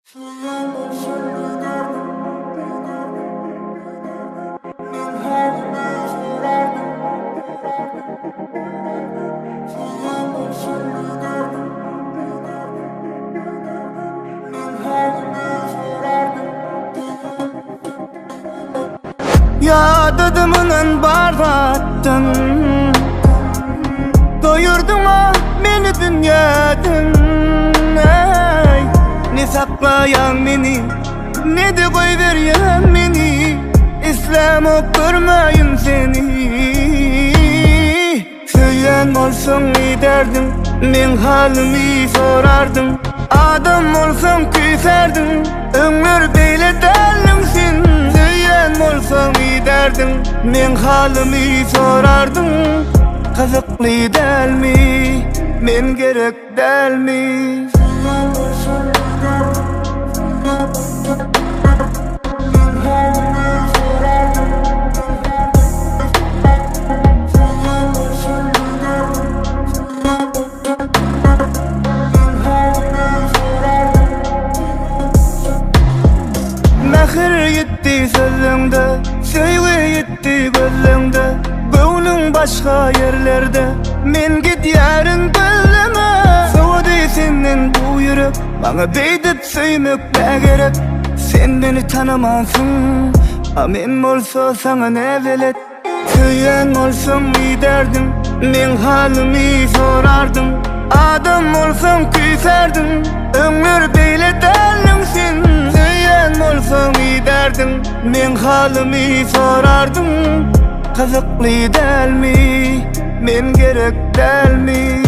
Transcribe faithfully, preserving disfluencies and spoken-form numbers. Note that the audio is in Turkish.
Yadadımının bardattın, doyurdun o beni dünyadan. Ey, ne saklayan beni, ne de koyveren beni. İslam okturmayın seni. Söyleyen olsun ne derdin, men halimi sorardın. Adam olsam küserdin, ömür beyle derlimsin. Söyleyen olsam ne derdin, men halimi sorardın. Kızıklı del mi, men gerek del mi? Mehir gitti sözünde, sevgi gitti gözünde. Gönlün başka yerlerde, men gidiyorum gözleme. Soğudu senin bu yürek, bana beydip söymek ne gerek. Sen beni tanımazsın, amen olsa sana ne velet. Söyleyen olsam ne derdin, men halimi sorardın. Adam olsam küserdin, ömür beyle derlimsin. Söyleyen olsam ne derdin, men halimi sorardın. Kızıklı del mi, men gerek del mi?